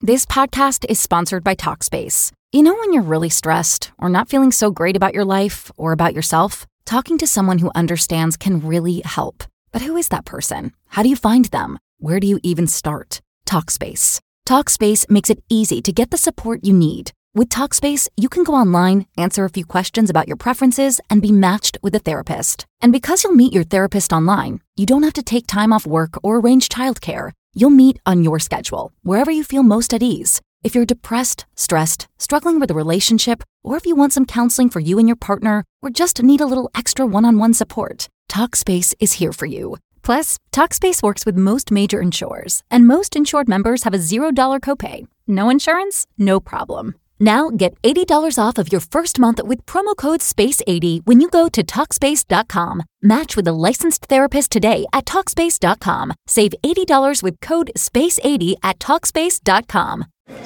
This podcast is sponsored by Talkspace. You know when you're really stressed or not feeling so great about your life or about yourself? Talking to someone who understands can really help. But who is that person? How do you find them? Where do you even start? Talkspace. Talkspace makes it easy to get the support you need. With Talkspace, you can go online, answer a few questions about your preferences, and be matched with a therapist. And because you'll meet your therapist online, you don't have to take time off work or arrange childcare. You'll meet on your schedule, wherever you feel most at ease. If you're depressed, stressed, struggling with a relationship, or if you want some counseling for you and your partner, or just need a little extra one-on-one support, Talkspace is here for you. Plus, Talkspace works with most major insurers, and most insured members have a $0 copay. No insurance? No problem. Now get $80 off of your first month with promo code SPACE80 when you go to Talkspace.com. Match with a licensed therapist today at Talkspace.com. Save $80 with code SPACE80 at Talkspace.com.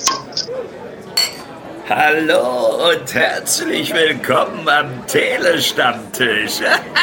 Hallo und herzlich willkommen am Telestammtisch.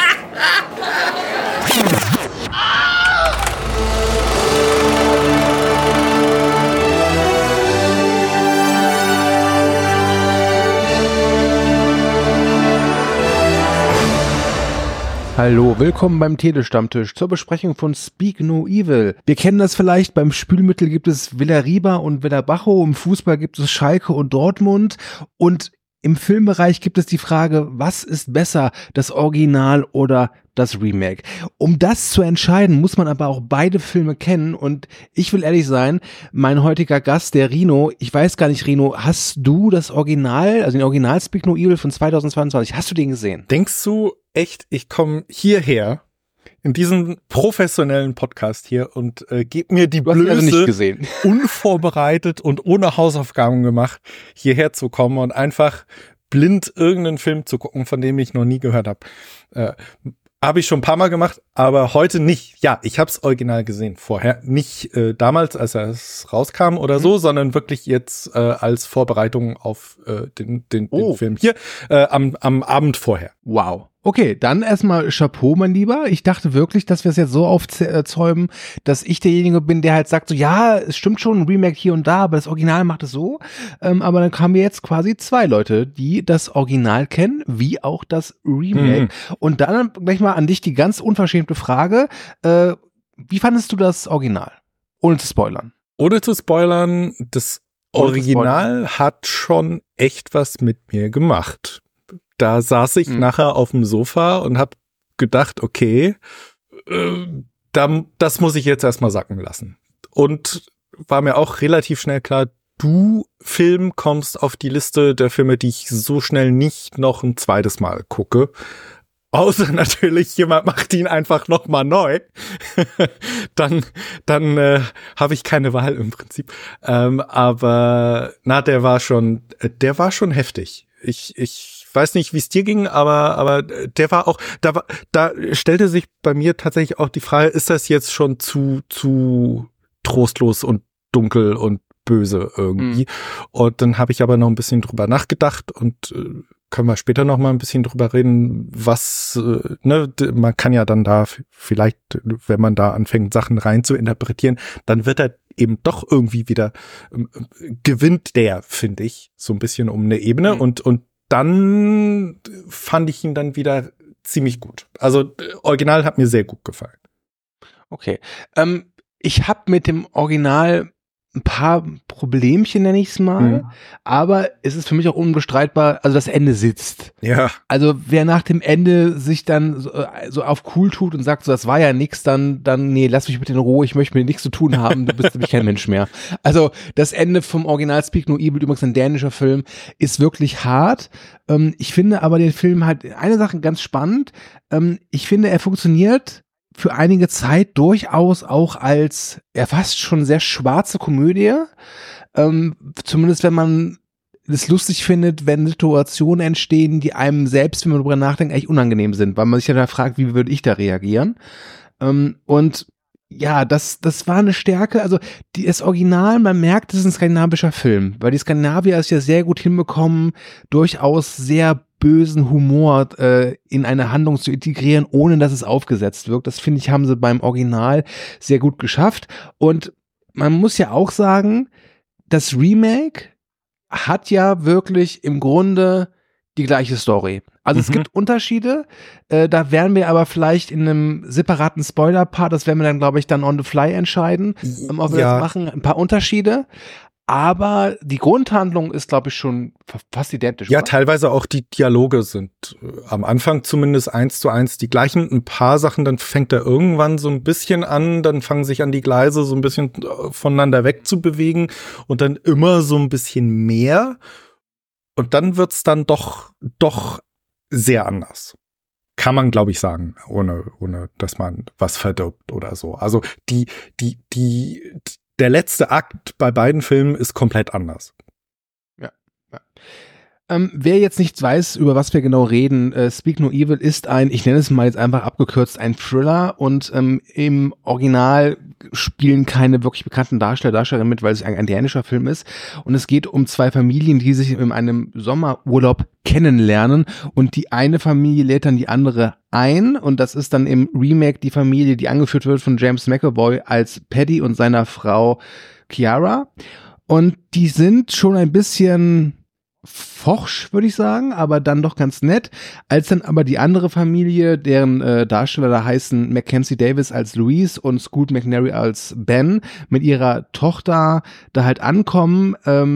Hallo, willkommen beim Telestammtisch zur Besprechung von Speak No Evil. Wir kennen das vielleicht, beim Spülmittel gibt es Villa-Riba und Villa-Bajo, im Fußball gibt es Schalke und Dortmund und im Filmbereich gibt es die Frage, was ist besser, das Original oder das Remake? Um das zu entscheiden, muss man aber auch beide Filme kennen und ich will ehrlich sein, mein heutiger Gast, der Rino, ich weiß gar nicht, Rino, hast du das Original, also den Original Speak No Evil von 2022, hast du den gesehen? Denkst du echt, ich komme hierher in diesen professionellen Podcast hier und gebe mir die Blöße, also nicht gesehen, unvorbereitet und ohne Hausaufgaben gemacht, hierher zu kommen und einfach blind irgendeinen Film zu gucken, von dem ich noch nie gehört habe. Habe ich schon ein paar Mal gemacht, aber heute nicht. Ja, ich habe es original gesehen vorher. Nicht damals, als es rauskam oder so, sondern wirklich jetzt als Vorbereitung auf den Film hier am Abend vorher. Wow. Okay, dann erstmal Chapeau, mein Lieber. Ich dachte wirklich, dass wir es jetzt so aufzäumen, dass ich derjenige bin, der halt sagt, so ja, es stimmt schon, ein Remake hier und da, aber das Original macht es so. Aber dann kamen wir jetzt quasi zwei Leute, die das Original kennen, wie auch das Remake. Und dann gleich mal an dich die ganz unverschämte Frage, wie fandest du das Original? Ohne zu spoilern. Ohne zu spoilern, das Original hat schon echt was mit mir gemacht. Da saß ich nachher auf dem Sofa und habe gedacht, okay, das muss ich jetzt erstmal sacken lassen. Und war mir auch relativ schnell klar, du, Film, kommst auf die Liste der Filme, die ich so schnell nicht noch ein zweites Mal gucke. Außer natürlich, jemand macht ihn einfach nochmal neu. Dann habe ich keine Wahl im Prinzip. Aber der war schon heftig. Ich weiß nicht, wie es dir ging, aber der war auch, da stellte sich bei mir tatsächlich auch die Frage, ist das jetzt schon zu trostlos und dunkel und böse irgendwie? Und dann habe ich aber noch ein bisschen drüber nachgedacht und können wir später noch mal ein bisschen drüber reden, was, man kann ja dann da vielleicht, wenn man da anfängt, Sachen rein zu interpretieren, dann wird er eben doch irgendwie wieder, gewinnt der, finde ich, so ein bisschen um eine Ebene und dann fand ich ihn dann wieder ziemlich gut. Also Original hat mir sehr gut gefallen. Okay. Ich habe mit dem Original ein paar Problemchen, nenne ich es mal, aber es ist für mich auch unbestreitbar, also das Ende sitzt. Ja. Also wer nach dem Ende sich dann so auf cool tut und sagt, so das war ja nix, dann nee, lass mich bitte in Ruhe, ich möchte mit nichts zu tun haben, du bist nämlich kein Mensch mehr. Also das Ende vom Original Speak No Evil, übrigens ein dänischer Film, ist wirklich hart. Ich finde aber den Film halt, eine Sache ganz spannend, ich finde, er funktioniert für einige Zeit durchaus auch als fast schon sehr schwarze Komödie, zumindest wenn man es lustig findet, wenn Situationen entstehen, die einem selbst, wenn man darüber nachdenkt, eigentlich unangenehm sind, weil man sich ja da fragt, wie würde ich da reagieren? Und ja, das war eine Stärke, also das Original, man merkt, es ist ein skandinavischer Film, weil die Skandinavier es ja sehr gut hinbekommen, durchaus sehr bösen Humor in eine Handlung zu integrieren, ohne dass es aufgesetzt wirkt. Das finde ich, haben sie beim Original sehr gut geschafft. Und man muss ja auch sagen, das Remake hat ja wirklich im Grunde die gleiche Story. Also es gibt Unterschiede, da werden wir aber vielleicht in einem separaten Spoiler-Part, das werden wir dann, glaube ich, dann on the fly entscheiden, ob wir das machen, ein paar Unterschiede. Aber die Grundhandlung ist, glaube ich, schon fast identisch. Ja, oder? teilweise auch die Dialoge sind am Anfang zumindest 1:1 die gleichen. Ein paar Sachen, dann fängt er irgendwann so ein bisschen an, dann fangen sich an die Gleise so ein bisschen voneinander wegzubewegen und dann immer so ein bisschen mehr. Und dann wird's dann doch sehr anders. Kann man, glaube ich, sagen, ohne dass man was verdirbt oder so. Also der letzte Akt bei beiden Filmen ist komplett anders. Ja. Wer jetzt nicht weiß, über was wir genau reden, Speak No Evil ist ich nenne es mal jetzt einfach abgekürzt, ein Thriller und im Original spielen keine wirklich bekannten Darstellerinnen mit, weil es ein dänischer Film ist und es geht um zwei Familien, die sich in einem Sommerurlaub kennenlernen und die eine Familie lädt dann die andere ein und das ist dann im Remake die Familie, die angeführt wird von James McAvoy als Paddy und seiner Frau Chiara und die sind schon ein bisschen forsch, würde ich sagen, aber dann doch ganz nett. Als dann aber die andere Familie, deren Darsteller da heißen Mackenzie Davis als Louise und Scoot McNairy als Ben, mit ihrer Tochter da halt ankommen,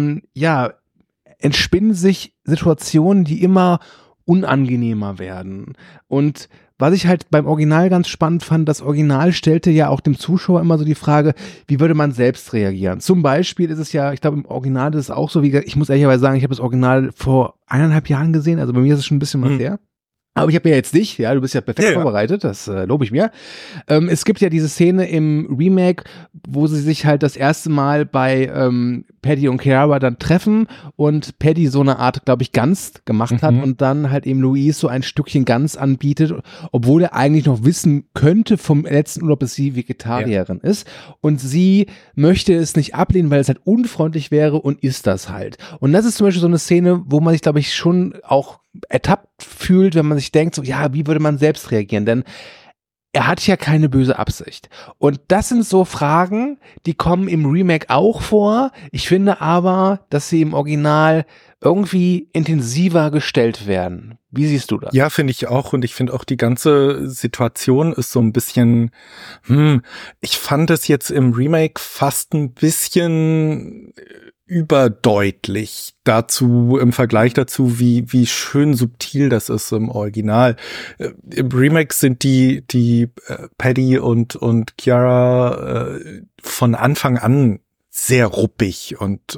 entspinnen sich Situationen, die immer unangenehmer werden. Und was ich halt beim Original ganz spannend fand, das Original stellte ja auch dem Zuschauer immer so die Frage, wie würde man selbst reagieren? Zum Beispiel ist es ja, ich glaube im Original ist es auch so, wie ich muss ehrlicherweise sagen, ich habe das Original vor 1,5 Jahren gesehen, also bei mir ist es schon ein bisschen was her. Aber ich habe ja jetzt dich, ja, du bist ja perfekt vorbereitet, das lobe ich mir. Es gibt ja diese Szene im Remake, wo sie sich halt das erste Mal bei Paddy und Chiara dann treffen und Paddy so eine Art, glaube ich, Gans gemacht hat und dann halt eben Louise so ein Stückchen Gans anbietet, obwohl er eigentlich noch wissen könnte vom letzten Urlaub, dass sie Vegetarierin ist und sie möchte es nicht ablehnen, weil es halt unfreundlich wäre und isst das halt. Und das ist zum Beispiel so eine Szene, wo man sich, glaube ich, schon auch ertappt fühlt, wenn man sich denkt, so, ja, wie würde man selbst reagieren? Denn er hat ja keine böse Absicht. Und das sind so Fragen, die kommen im Remake auch vor. Ich finde aber, dass sie im Original irgendwie intensiver gestellt werden. Wie siehst du das? Ja, finde ich auch. Und ich finde auch, die ganze Situation ist so ein bisschen, ich fand es jetzt im Remake fast ein bisschen überdeutlich im Vergleich dazu, wie schön subtil das ist im Original. Im Remake sind die Paddy und Chiara von Anfang an sehr ruppig und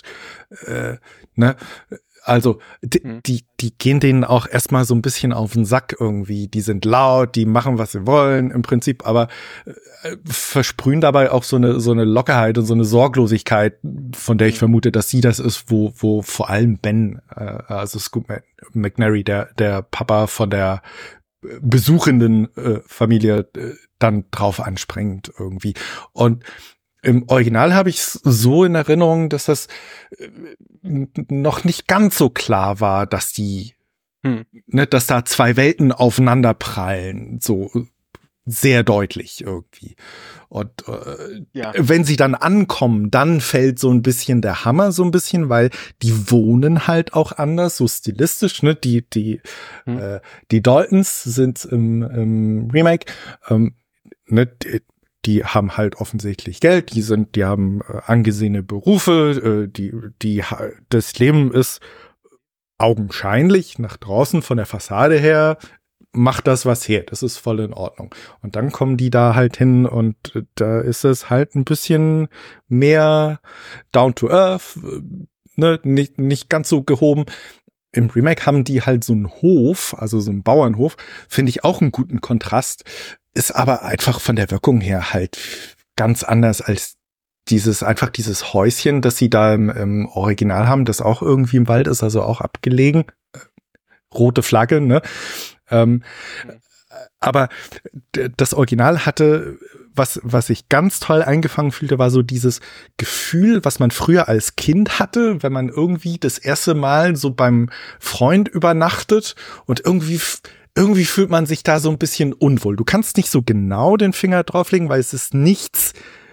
also die gehen denen auch erstmal so ein bisschen auf den Sack irgendwie. Die sind laut, die machen, was sie wollen im Prinzip, aber versprühen dabei auch so eine Lockerheit und so eine Sorglosigkeit, von der ich vermute, dass sie das ist, wo vor allem Ben, also Scoot McNairy, der Papa von der besuchenden Familie, dann drauf anspringt irgendwie. Und im Original habe ich es so in Erinnerung, dass das noch nicht ganz so klar war, dass dass da zwei Welten aufeinander prallen, so sehr deutlich irgendwie. Und wenn sie dann ankommen, dann fällt so ein bisschen der Hammer so ein bisschen, weil die wohnen halt auch anders, so stilistisch, ne? Die Daltons sind im Remake, die haben halt offensichtlich Geld, die haben angesehene Berufe, das Leben ist augenscheinlich nach draußen von der Fassade her, macht das was her, das ist voll in Ordnung. Und dann kommen die da halt hin und da ist es halt ein bisschen mehr down to earth, nicht ganz so gehoben. Im Remake haben die halt so einen Hof, also so einen Bauernhof, finde ich auch einen guten Kontrast, ist aber einfach von der Wirkung her halt ganz anders als dieses Häuschen, das sie da im Original haben, das auch irgendwie im Wald ist, also auch abgelegen. Rote Flagge, ne? Aber das Original hatte, was ich ganz toll eingefangen fühlte, war so dieses Gefühl, was man früher als Kind hatte, wenn man irgendwie das erste Mal so beim Freund übernachtet und irgendwie fühlt man sich da so ein bisschen unwohl. Du kannst nicht so genau den Finger drauflegen, weil es ist nichts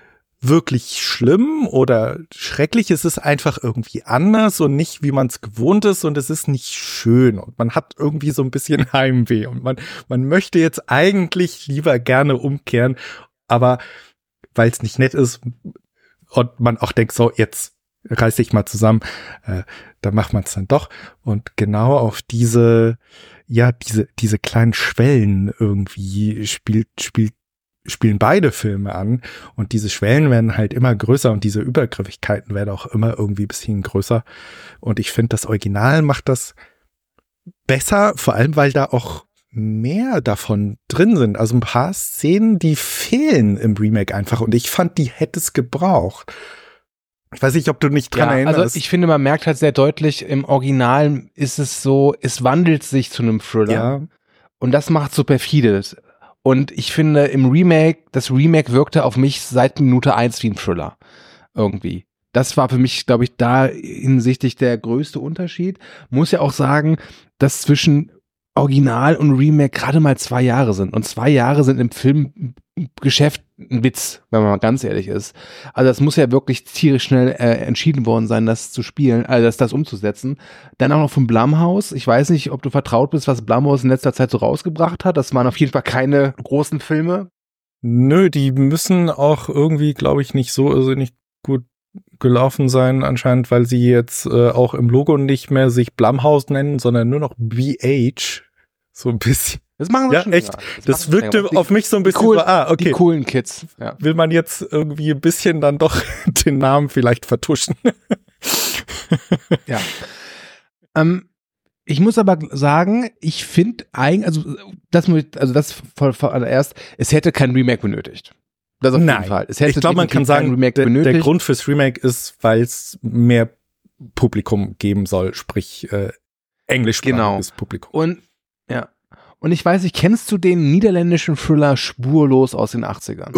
wirklich schlimm oder schrecklich. Es ist einfach irgendwie anders und nicht, wie man es gewohnt ist, und es ist nicht schön und man hat irgendwie so ein bisschen Heimweh und man möchte jetzt eigentlich lieber gerne umkehren, aber weil es nicht nett ist und man auch denkt, so, jetzt reiß dich mal zusammen, dann macht man es dann doch. Und genau auf diese kleinen Schwellen irgendwie spielen beide Filme an, und diese Schwellen werden halt immer größer und diese Übergriffigkeiten werden auch immer irgendwie ein bisschen größer. Und ich finde, das Original macht das besser, vor allem, weil da auch mehr davon drin sind. Also ein paar Szenen, die fehlen im Remake einfach, und ich fand, die hätte es gebraucht. Ich weiß nicht, ob du nicht dran erinnerst. Also ich finde, man merkt halt sehr deutlich, im Original ist es so, es wandelt sich zu einem Thriller. Ja. Und das macht so perfide. Und ich finde, das Remake wirkte auf mich seit Minute 1 wie ein Thriller. Irgendwie. Das war für mich, glaube ich, da hinsichtlich der größte Unterschied. Muss ja auch sagen, dass zwischen Original und Remake gerade mal 2 Jahre sind. Und 2 Jahre sind im Filmgeschäft ein Witz, wenn man mal ganz ehrlich ist. Also das muss ja wirklich tierisch schnell entschieden worden sein, das zu spielen, also das umzusetzen. Dann auch noch von Blumhouse. Ich weiß nicht, ob du vertraut bist, was Blumhouse in letzter Zeit so rausgebracht hat. Das waren auf jeden Fall keine großen Filme. Nö, die müssen auch irgendwie, glaube ich, nicht so irrsinnig gut gelaufen sein anscheinend, weil sie jetzt auch im Logo nicht mehr sich Blumhouse nennen, sondern nur noch BH. So ein bisschen. Das machen sie ja, schon. Echt? Ja, das wirkte auf mich so ein bisschen so, okay. Die coolen Kids. Ja. Will man jetzt irgendwie ein bisschen dann doch den Namen vielleicht vertuschen? Ja. Ich muss aber sagen, ich finde eigentlich, das vorallererst, es hätte kein Remake benötigt. Das auf jeden Fall. Es hätte, ich glaube, man kann sagen, der Grund fürs Remake ist, weil es mehr Publikum geben soll, sprich englischsprachiges Publikum. Und ich weiß nicht, kennst du den niederländischen Thriller Spurlos aus den 80ern?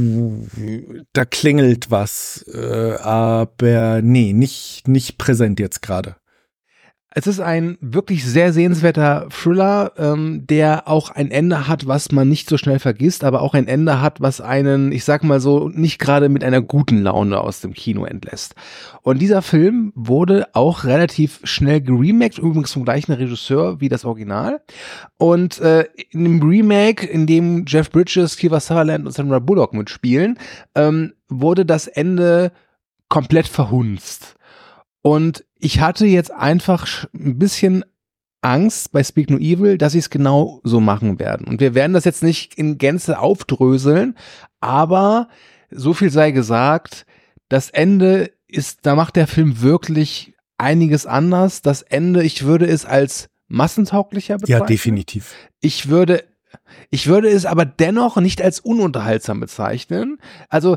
Da klingelt was, aber nee, nicht präsent jetzt gerade. Es ist ein wirklich sehr sehenswerter Thriller, der auch ein Ende hat, was man nicht so schnell vergisst, aber auch ein Ende hat, was einen, ich sag mal so, nicht gerade mit einer guten Laune aus dem Kino entlässt. Und dieser Film wurde auch relativ schnell geremaked, übrigens vom gleichen Regisseur wie das Original. Und in dem Remake, in dem Jeff Bridges, Kiefer Sutherland und Sandra Bullock mitspielen, wurde das Ende komplett verhunzt. Und ich hatte jetzt einfach ein bisschen Angst bei Speak No Evil, dass sie es genau so machen werden. Und wir werden das jetzt nicht in Gänze aufdröseln, aber so viel sei gesagt, das Ende da macht der Film wirklich einiges anders. Das Ende, ich würde es als massentauglicher bezeichnen. Ja, definitiv. Ich würde es aber dennoch nicht als ununterhaltsam bezeichnen. Also,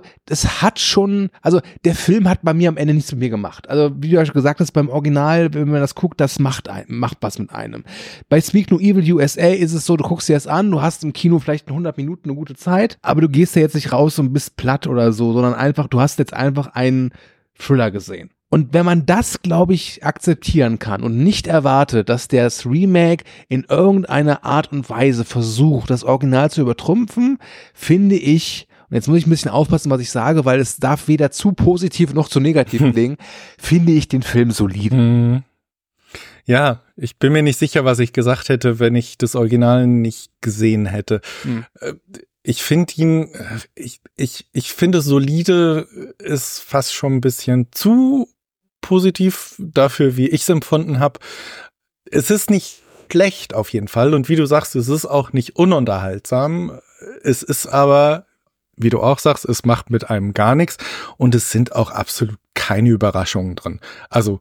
der Film hat bei mir am Ende nichts mit mir gemacht. Also, wie du ja schon gesagt hast, beim Original, wenn man das guckt, das macht was mit einem. Bei Speak No Evil USA ist es so, du guckst dir das an, du hast im Kino vielleicht in 100 Minuten eine gute Zeit, aber du gehst ja jetzt nicht raus und bist platt oder so, sondern du hast jetzt einfach einen Thriller gesehen. Und wenn man das, glaube ich, akzeptieren kann und nicht erwartet, dass das Remake in irgendeiner Art und Weise versucht, das Original zu übertrumpfen, finde ich, und jetzt muss ich ein bisschen aufpassen, was ich sage, weil es darf weder zu positiv noch zu negativ klingen, finde ich den Film solide. Ja, ich bin mir nicht sicher, was ich gesagt hätte, wenn ich das Original nicht gesehen hätte. Ich finde ihn, ich finde solide ist fast schon ein bisschen zu positiv dafür, wie ich es empfunden habe. Es ist nicht schlecht auf jeden Fall, und wie du sagst, es ist auch nicht ununterhaltsam. Es ist aber, wie du auch sagst, es macht mit einem gar nichts, und es sind auch absolut keine Überraschungen drin. Also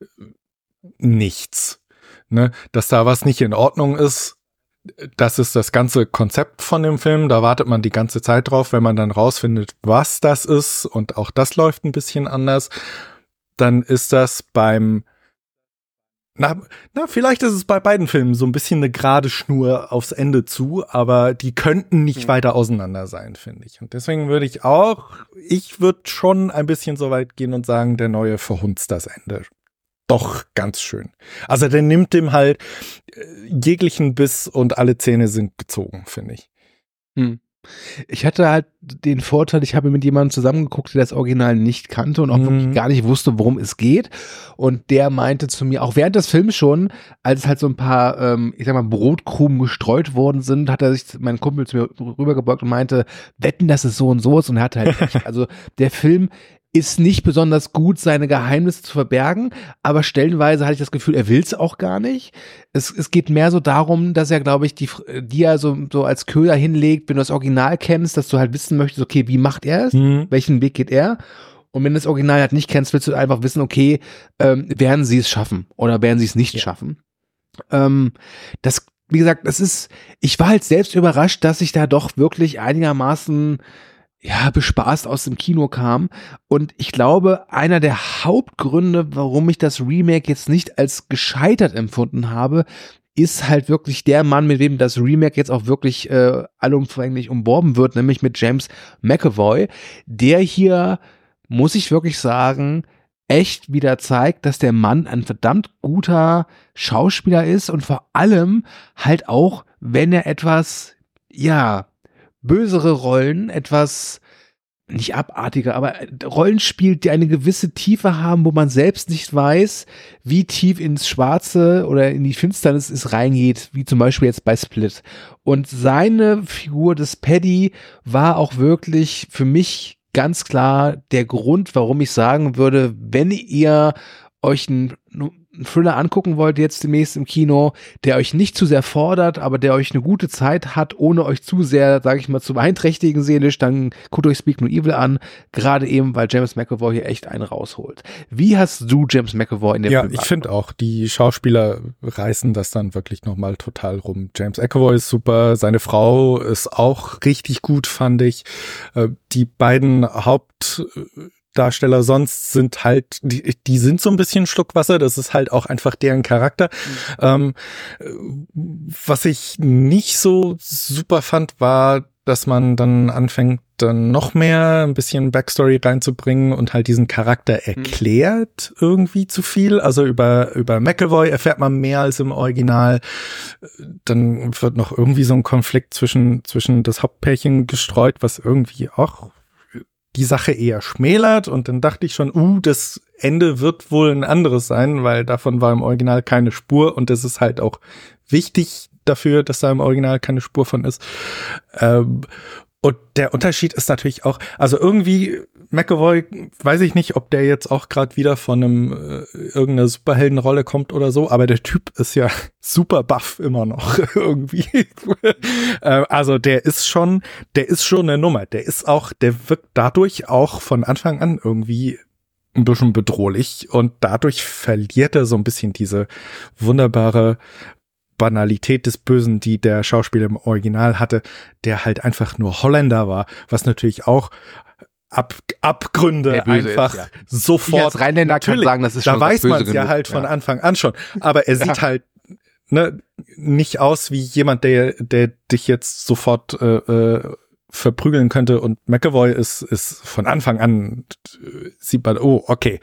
nichts. Ne? Dass da was nicht in Ordnung ist, das ist das ganze Konzept von dem Film. Da wartet man die ganze Zeit drauf, wenn man dann rausfindet, was das ist, und auch das läuft ein bisschen anders. Dann ist das vielleicht ist es bei beiden Filmen so ein bisschen eine gerade Schnur aufs Ende zu, aber die könnten nicht weiter auseinander sein, finde ich. Und deswegen würde ich würde schon ein bisschen so weit gehen und sagen, der Neue verhunzt das Ende. Doch ganz schön. Also der nimmt dem halt jeglichen Biss und alle Zähne sind gezogen, finde ich. Ich hatte halt den Vorteil, ich habe mit jemandem zusammengeguckt, der das Original nicht kannte und auch wirklich gar nicht wusste, worum es geht. Und der meinte zu mir, auch während des Films schon, als halt so ein paar, ich sag mal, Brotkrumen gestreut worden sind, hat er sich, mein Kumpel zu mir rübergebeugt und meinte, wetten, dass es so und so ist. Und er hatte halt recht. Also der Film ist nicht besonders gut, seine Geheimnisse zu verbergen, aber stellenweise hatte ich das Gefühl, er will es auch gar nicht. Es geht mehr so darum, dass er, glaube ich, die er so als Köder hinlegt, wenn du das Original kennst, dass du halt wissen möchtest, okay, wie macht er es? Welchen Weg geht er? Und wenn du das Original halt nicht kennst, willst du einfach wissen, okay, werden sie es schaffen oder werden sie es nicht schaffen? Wie gesagt, ich war halt selbst überrascht, dass ich da doch wirklich einigermaßen bespaßt aus dem Kino kam. Und ich glaube, einer der Hauptgründe, warum ich das Remake jetzt nicht als gescheitert empfunden habe, ist halt wirklich der Mann, mit dem das Remake jetzt auch wirklich allumfänglich umworben wird, nämlich mit James McAvoy, der hier, muss ich wirklich sagen, echt wieder zeigt, dass der Mann ein verdammt guter Schauspieler ist und vor allem halt auch, wenn er etwas, bösere Rollen, etwas nicht abartiger, aber Rollen spielt, die eine gewisse Tiefe haben, wo man selbst nicht weiß, wie tief ins Schwarze oder in die Finsternis es reingeht, wie zum Beispiel jetzt bei Split. Und seine Figur des Paddy war auch wirklich für mich ganz klar der Grund, warum ich sagen würde, wenn ihr euch einen Thriller angucken wollt jetzt demnächst im Kino, der euch nicht zu sehr fordert, aber der euch eine gute Zeit hat, ohne euch zu sehr, sage ich mal, zu beeinträchtigen seelisch, dann guckt euch Speak No Evil an, gerade eben, weil James McAvoy hier echt einen rausholt. Wie hast du James McAvoy in dem Film? Ja, ich finde auch, die Schauspieler reißen das dann wirklich nochmal total rum. James McAvoy ist super, seine Frau ist auch richtig gut, fand ich. Die beiden Hauptdarsteller sonst sind halt, die sind so ein bisschen Schluckwasser, das ist halt auch einfach deren Charakter. Was ich nicht so super fand, war, dass man dann anfängt, dann noch mehr ein bisschen Backstory reinzubringen und halt diesen Charakter erklärt irgendwie zu viel. Also über McAvoy erfährt man mehr als im Original. Dann wird noch irgendwie so ein Konflikt zwischen das Hauptpärchen gestreut, was irgendwie auch die Sache eher schmälert, und dann dachte ich schon, das Ende wird wohl ein anderes sein, weil davon war im Original keine Spur, und das ist halt auch wichtig dafür, dass da im Original keine Spur von ist. Und der Unterschied ist natürlich auch, also irgendwie McAvoy, weiß ich nicht, ob der jetzt auch gerade wieder von irgendeiner Superheldenrolle kommt oder so, aber der Typ ist ja super buff immer noch irgendwie. Also der ist schon eine Nummer. Der wirkt dadurch auch von Anfang an irgendwie ein bisschen bedrohlich, und dadurch verliert er so ein bisschen diese wunderbare Banalität des Bösen, die der Schauspieler im Original hatte, der halt einfach nur Holländer war, was natürlich auch Abgründe einfach sofort. Ich als Rheinländer kann sagen, das ist schon da weiß man es ja genug. Halt von Anfang an schon. Aber er sieht halt nicht aus wie jemand, der dich jetzt sofort verprügeln könnte, und McAvoy ist von Anfang an, sieht man, okay.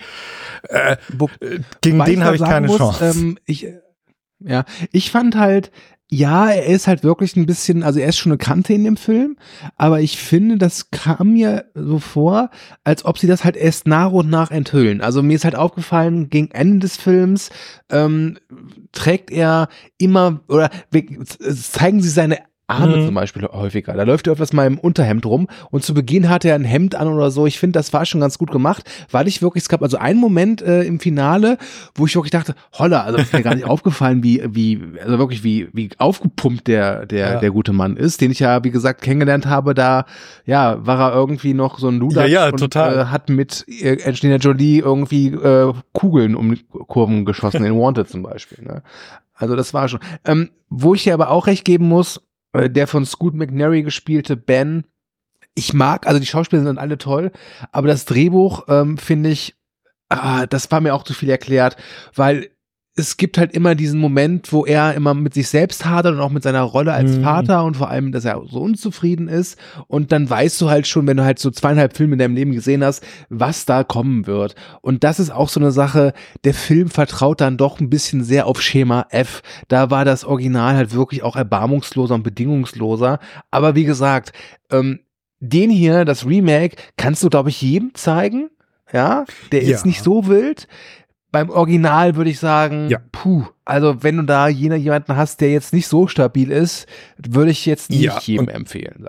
Gegen den habe ich keine Chance. Ich fand halt, er ist halt wirklich ein bisschen, also er ist schon eine Kante in dem Film, aber ich finde, das kam mir so vor, als ob sie das halt erst nach und nach enthüllen. Also mir ist halt aufgefallen, gegen Ende des Films trägt er immer, oder zeigen sie seine Arme zum Beispiel häufiger. Da läuft er etwas mal im Unterhemd rum, und zu Beginn hatte er ein Hemd an oder so. Ich finde, das war schon ganz gut gemacht, weil ich wirklich, es gab also einen Moment im Finale, wo ich wirklich dachte, holla, also ist mir gar nicht aufgefallen, wie aufgepumpt der gute Mann ist, den ich ja, wie gesagt, kennengelernt habe. Da, war er irgendwie noch so ein Luder und total. Hat mit Angelina Jolie irgendwie Kugeln um die Kurven geschossen, in Wanted zum Beispiel. Ne? Also das war schon. Wo ich dir aber auch recht geben muss, der von Scoot McNairy gespielte Ben, ich mag, also die Schauspieler sind alle toll, aber das Drehbuch finde ich, das war mir auch zu viel erklärt, weil es gibt halt immer diesen Moment, wo er immer mit sich selbst hadert und auch mit seiner Rolle als Vater und vor allem, dass er so unzufrieden ist. Und dann weißt du halt schon, wenn du halt so 2,5 Filme in deinem Leben gesehen hast, was da kommen wird. Und das ist auch so eine Sache, der Film vertraut dann doch ein bisschen sehr auf Schema F. Da war das Original halt wirklich auch erbarmungsloser und bedingungsloser. Aber wie gesagt, den hier, das Remake, kannst du, glaube ich, jedem zeigen. Ja, der ist nicht so wild. Beim Original würde ich sagen, also wenn du da jemanden hast, der jetzt nicht so stabil ist, würde ich jetzt nicht jedem empfehlen.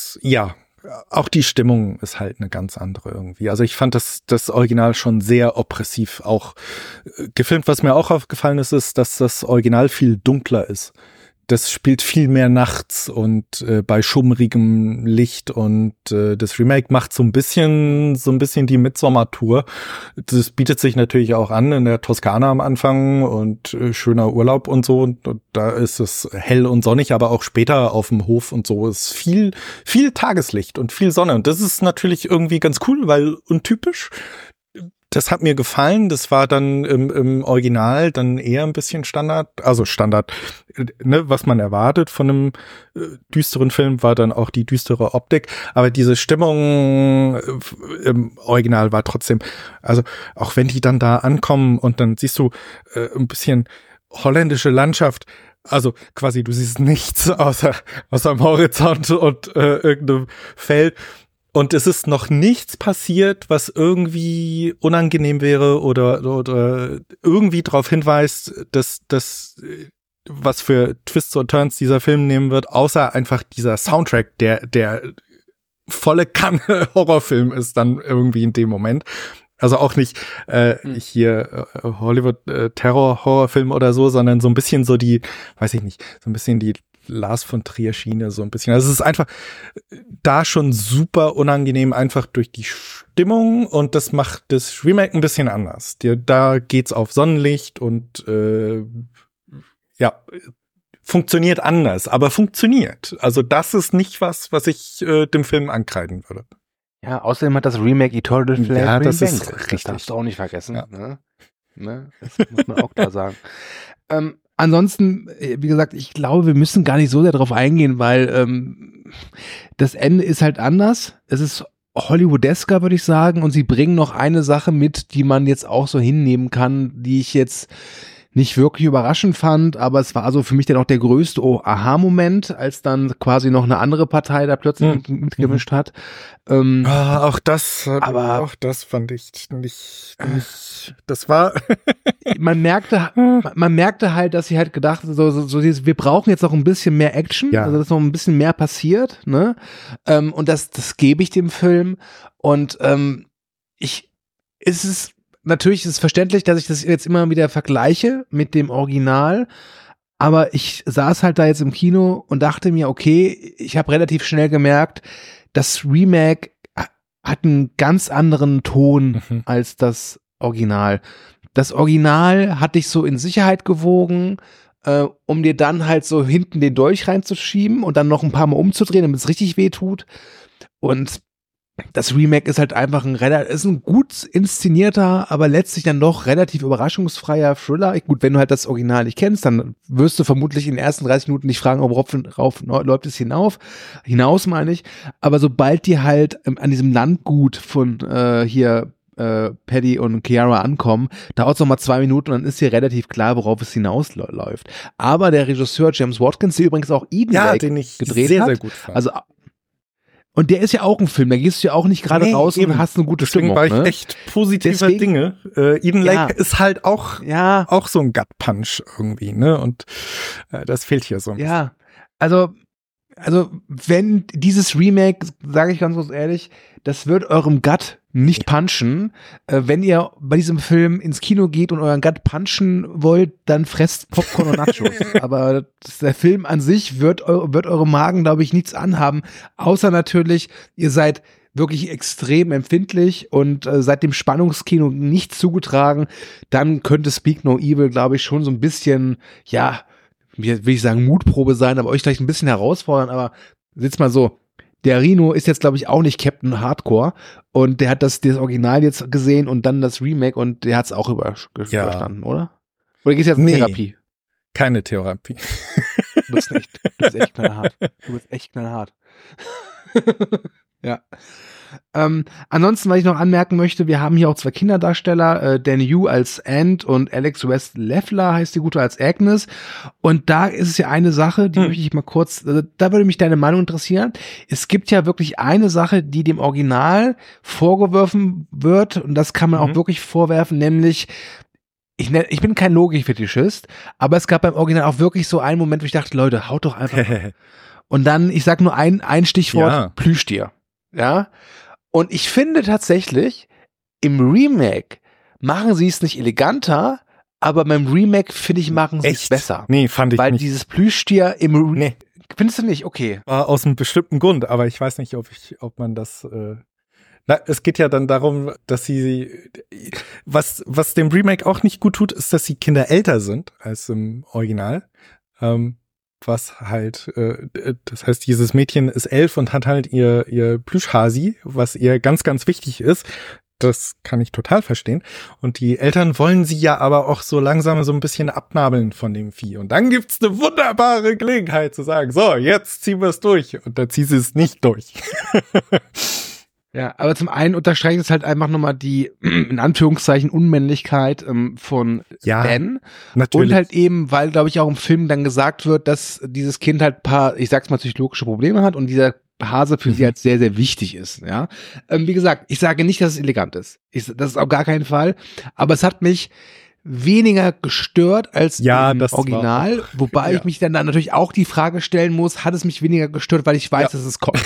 Auch die Stimmung ist halt eine ganz andere irgendwie. Also ich fand das Original schon sehr oppressiv auch gefilmt. Was mir auch aufgefallen ist, dass das Original viel dunkler ist. Das spielt viel mehr nachts und bei schummrigem Licht und das Remake macht so ein bisschen die Midsommar-Tour. Das bietet sich natürlich auch an in der Toskana am Anfang und schöner Urlaub und so und da ist es hell und sonnig, aber auch später auf dem Hof und so ist viel Tageslicht und viel Sonne und das ist natürlich irgendwie ganz cool, weil untypisch. Das hat mir gefallen, das war dann im Original dann eher ein bisschen Standard, ne, was man erwartet von einem düsteren Film, war dann auch die düstere Optik, aber diese Stimmung im Original war trotzdem, also auch wenn die dann da ankommen und dann siehst du ein bisschen holländische Landschaft, also quasi du siehst nichts außer am Horizont und irgendeinem Feld. Und es ist noch nichts passiert, was irgendwie unangenehm wäre oder irgendwie darauf hinweist, dass was für Twists und Turns dieser Film nehmen wird, außer einfach dieser Soundtrack, der volle Kanne Horrorfilm ist dann irgendwie in dem Moment. Also auch nicht hier Hollywood Terror-Horrorfilm oder so, sondern so ein bisschen so die, weiß ich nicht, so ein bisschen die Lars von Trier Schiene so ein bisschen. Also es ist einfach da schon super unangenehm, einfach durch die Stimmung und das macht das Remake ein bisschen anders. Da geht's auf Sonnenlicht und funktioniert anders, aber funktioniert. Also das ist nicht was ich dem Film ankreiden würde. Ja, außerdem hat das Remake Eternal Flame. Ja, das ist richtig. Das darfst du auch nicht vergessen. Ja. Ne? Das muss man auch da sagen. Ansonsten, wie gesagt, ich glaube, wir müssen gar nicht so sehr drauf eingehen, weil das Ende ist halt anders. Es ist Hollywoodesker, würde ich sagen, und sie bringen noch eine Sache mit, die man jetzt auch so hinnehmen kann, die ich jetzt nicht wirklich überraschend fand, aber es war so für mich dann auch der größte Aha-Moment, als dann quasi noch eine andere Partei da plötzlich mitgemischt hat. Auch das fand ich nicht. Das war. man merkte halt, dass sie halt gedacht, so dieses, wir brauchen jetzt noch ein bisschen mehr Action, also dass noch ein bisschen mehr passiert, ne? Und das gebe ich dem Film. Und natürlich ist es verständlich, dass ich das jetzt immer wieder vergleiche mit dem Original, aber ich saß halt da jetzt im Kino und dachte mir, okay, ich habe relativ schnell gemerkt, das Remake hat einen ganz anderen Ton als das Original. Das Original hat dich so in Sicherheit gewogen, um dir dann halt so hinten den Dolch reinzuschieben und dann noch ein paar Mal umzudrehen, damit es richtig weh tut. Und das Remake ist halt einfach ein gut inszenierter, aber letztlich dann doch relativ überraschungsfreier Thriller. Gut, wenn du halt das Original nicht kennst, dann wirst du vermutlich in den ersten 30 Minuten nicht fragen, worauf läuft es hinaus meine ich. Aber sobald die halt an diesem Landgut von Paddy und Chiara ankommen, dauert es noch mal 2 Minuten und dann ist dir relativ klar, worauf es hinausläuft. Aber der Regisseur James Watkins, der übrigens auch Eden den ich gedreht sehr, hat, sehr gut fand. Also und der ist ja auch ein Film, da gehst du ja auch nicht gerade raus und hast eine gute Stimmung. Deswegen war ich echt positiver Dinge. Eden Lake ist halt auch so ein Gut-Punch irgendwie, ne? Und das fehlt hier so ein bisschen. Ja, also wenn dieses Remake, sage ich ganz ehrlich, das wird eurem Gut nicht punchen. Wenn ihr bei diesem Film ins Kino geht und euren Gut punchen wollt, dann fresst Popcorn und Nachos. Aber der Film an sich wird eurem Magen, glaube ich, nichts anhaben. Außer natürlich, ihr seid wirklich extrem empfindlich und seid dem Spannungskino nicht zugetragen. Dann könnte Speak No Evil, glaube ich, schon so ein bisschen, will ich sagen, Mutprobe sein, aber euch vielleicht ein bisschen herausfordern. Aber sitzt mal so, der Rino ist jetzt, glaube ich, auch nicht Captain Hardcore und der hat das Original jetzt gesehen und dann das Remake und der hat es auch überstanden, oder? Oder gehst du jetzt in Therapie? Keine Therapie. Du bist echt knallhart. Ja. Ansonsten, was ich noch anmerken möchte, wir haben hier auch 2 Kinderdarsteller, Danny Yu als Ant und Alex West Leffler heißt die gute als Agnes. Und da ist es ja eine Sache, die möchte ich mal kurz, da würde mich deine Meinung interessieren. Es gibt ja wirklich eine Sache, die dem Original vorgeworfen wird, und das kann man auch wirklich vorwerfen, nämlich ich bin kein Logikfetischist, aber es gab beim Original auch wirklich so einen Moment, wo ich dachte, Leute, haut doch einfach mal. Und dann, ich sag nur ein Stichwort, Plüschtier. Ja. Und ich finde tatsächlich, im Remake machen sie es nicht eleganter, aber beim Remake, finde ich, machen sie es besser. Nee, fand ich nicht. Weil dieses Plüschtier findest du nicht? Okay. War aus einem bestimmten Grund, aber ich weiß nicht, ob man das es geht ja dann darum, dass was dem Remake auch nicht gut tut, ist, dass die Kinder älter sind als im Original. Was halt, das heißt, dieses Mädchen ist 11 und hat halt ihr Plüschhasi, was ihr ganz, ganz wichtig ist. Das kann ich total verstehen. Und die Eltern wollen sie ja aber auch so langsam so ein bisschen abnabeln von dem Vieh. Und dann gibt's eine wunderbare Gelegenheit zu sagen, so, jetzt ziehen wir es durch. Und dann ziehen sie es nicht durch. Ja, aber zum einen unterstreicht es halt einfach nochmal die, in Anführungszeichen, Unmännlichkeit von Ben. Natürlich. Und halt eben, weil, glaube ich, auch im Film dann gesagt wird, dass dieses Kind halt ich sag's mal, psychologische Probleme hat und dieser Hase für sie halt sehr, sehr wichtig ist. Ja, wie gesagt, ich sage nicht, dass es elegant ist. Das ist auf gar keinen Fall. Aber es hat mich weniger gestört als im Original, wobei ich mich dann natürlich auch die Frage stellen muss, hat es mich weniger gestört, weil ich weiß, dass es kommt.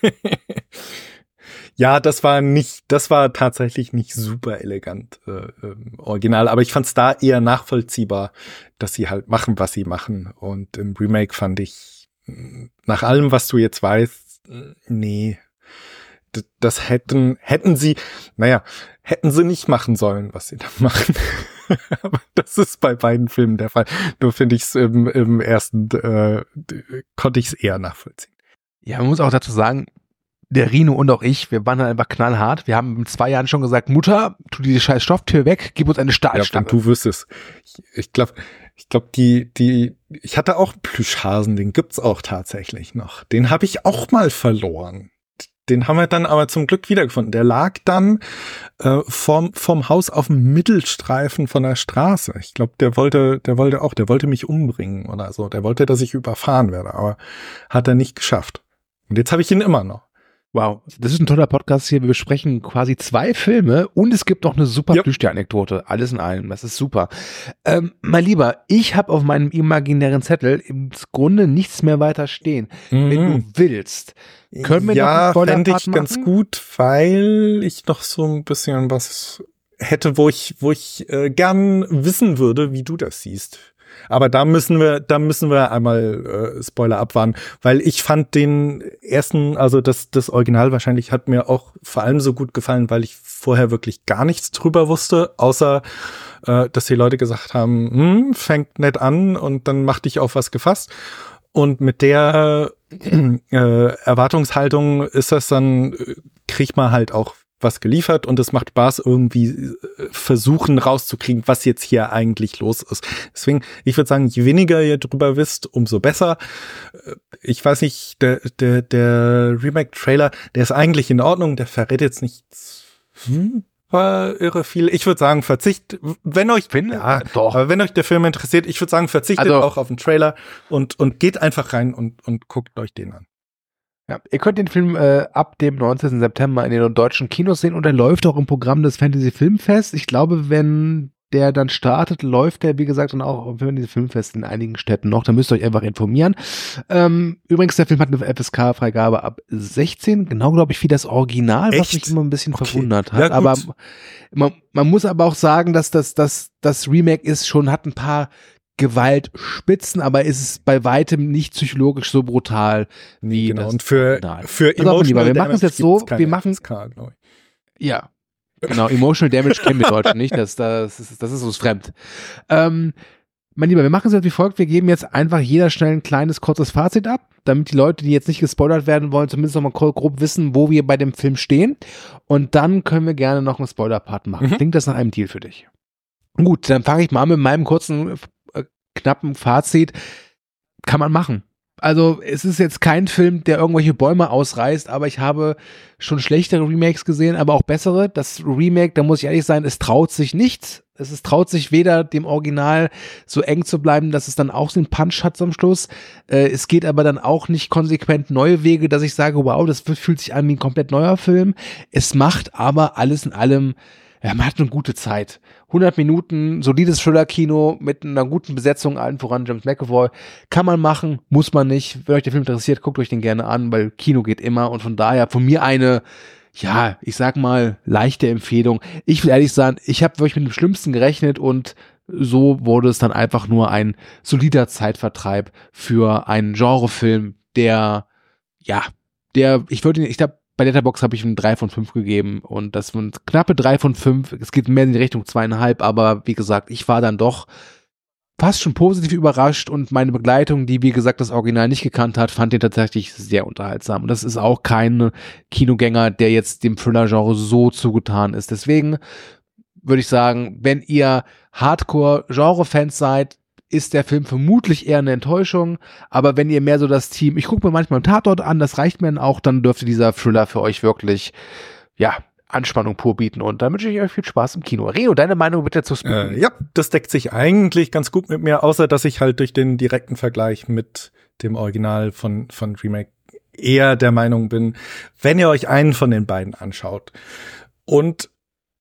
Ja, das war tatsächlich nicht super elegant original, aber ich fand's da eher nachvollziehbar, dass sie halt machen, was sie machen. Und im Remake fand ich, nach allem, was du jetzt weißt, nee, das hätten sie nicht machen sollen, was sie da machen. Aber das ist bei beiden Filmen der Fall. Nur finde ich es im ersten, konnte ich es eher nachvollziehen. Ja, man muss auch dazu sagen, der Rino und auch ich, wir waren dann einfach knallhart. Wir haben in 2 Jahren schon gesagt, Mutter, tu diese scheiß Stofftür weg, gib uns eine Stahlstange. Ja, und du wüsstest. Ich glaube, ich hatte auch einen Plüschhasen, den gibt's auch tatsächlich noch. Den habe ich auch mal verloren. Den haben wir dann aber zum Glück wiedergefunden. Der lag dann vom Haus auf dem Mittelstreifen von der Straße. Ich glaube, der wollte mich umbringen oder so. Der wollte, dass ich überfahren werde, aber hat er nicht geschafft. Und jetzt habe ich ihn immer noch. Wow, das ist ein toller Podcast hier. Wir besprechen quasi 2 Filme und es gibt noch eine super Plüschtier-Anekdote. Alles in allem, das ist super. Mein Lieber, ich habe auf meinem imaginären Zettel im Grunde nichts mehr weiter stehen. Wenn du willst, können wir noch einen Spoiler-Part machen? Fände ich ganz gut, weil ich noch so ein bisschen was hätte, wo ich gern wissen würde, wie du das siehst. Aber da müssen wir einmal Spoiler abwarten, weil ich fand den ersten, also das Original wahrscheinlich hat mir auch vor allem so gut gefallen, weil ich vorher wirklich gar nichts drüber wusste, außer dass die Leute gesagt haben, fängt nett an und dann mach dich auf was gefasst. Und mit der Erwartungshaltung ist das dann, kriegt man halt auch was geliefert und es macht Spaß, irgendwie versuchen rauszukriegen, was jetzt hier eigentlich los ist. Deswegen, ich würde sagen, je weniger ihr drüber wisst, umso besser. Ich weiß nicht, der Remake-Trailer, der ist eigentlich in Ordnung, der verrät jetzt nicht irre viel. Ich würde sagen, wenn euch der Film interessiert, ich würde sagen, verzichtet auch auf den Trailer und geht einfach rein und guckt euch den an. Ja, ihr könnt den Film ab dem 19. September in den deutschen Kinos sehen und er läuft auch im Programm des Fantasy Filmfest. Ich glaube, wenn der dann startet, läuft der, wie gesagt, dann auch im Fantasy Filmfest in einigen Städten noch. Da müsst ihr euch einfach informieren. Übrigens, der Film hat eine FSK-Freigabe ab 16, genau, glaube ich, wie das Original, was mich immer ein bisschen verwundert hat. Ja, aber man muss aber auch sagen, dass das Remake hat ein paar Gewaltspitzen, aber ist es bei weitem nicht psychologisch so brutal wie das. Und für Emotional wir machen es jetzt so, wir machen FSK, glaube ich. Ja, genau, Emotional Damage kennen wir Deutschen nicht, das ist uns fremd. Mein Lieber, wir machen es jetzt wie folgt, wir geben jetzt einfach jeder schnell ein kleines, kurzes Fazit ab, damit die Leute, die jetzt nicht gespoilert werden wollen, zumindest noch mal grob wissen, wo wir bei dem Film stehen und dann können wir gerne noch einen Spoiler-Part machen. Klingt das nach einem Deal für dich? Gut, dann fange ich mal an mit meinem kurzen, knappen Fazit. Kann man machen. Also es ist jetzt kein Film, der irgendwelche Bäume ausreißt, aber ich habe schon schlechtere Remakes gesehen, aber auch bessere. Das Remake, da muss ich ehrlich sein, es traut sich nichts. Es traut sich weder dem Original so eng zu bleiben, dass es dann auch so einen Punch hat zum Schluss. Es geht aber dann auch nicht konsequent neue Wege, dass ich sage, wow, das fühlt sich an wie ein komplett neuer Film. Es macht aber alles in allem, ja, man hat eine gute Zeit. 100 Minuten, solides Thriller-Kino mit einer guten Besetzung, allen voran James McAvoy. Kann man machen, muss man nicht. Wenn euch der Film interessiert, guckt euch den gerne an, weil Kino geht immer. Und von daher von mir eine, ja, ich sag mal, leichte Empfehlung. Ich will ehrlich sagen, ich habe wirklich mit dem Schlimmsten gerechnet und so wurde es dann einfach nur ein solider Zeitvertreib für einen Genrefilm, ich glaube, bei Letterboxd habe ich ihm 3 von 5 gegeben und das sind knappe 3 von 5. Es geht mehr in die Richtung 2,5, aber wie gesagt, ich war dann doch fast schon positiv überrascht und meine Begleitung, die wie gesagt das Original nicht gekannt hat, fand den tatsächlich sehr unterhaltsam. Und das ist auch kein Kinogänger, der jetzt dem Thriller-Genre so zugetan ist. Deswegen würde ich sagen, wenn ihr Hardcore-Genre-Fans seid, ist der Film vermutlich eher eine Enttäuschung, aber wenn ihr mehr so das Team, ich gucke mir manchmal einen Tatort an, das reicht mir dann auch, dann dürfte dieser Thriller für euch wirklich, ja, Anspannung pur bieten und dann wünsche ich euch viel Spaß im Kino. Reno, deine Meinung bitte zu Spooky? Ja, das deckt sich eigentlich ganz gut mit mir, außer dass ich halt durch den direkten Vergleich mit dem Original von Remake eher der Meinung bin, wenn ihr euch einen von den beiden anschaut und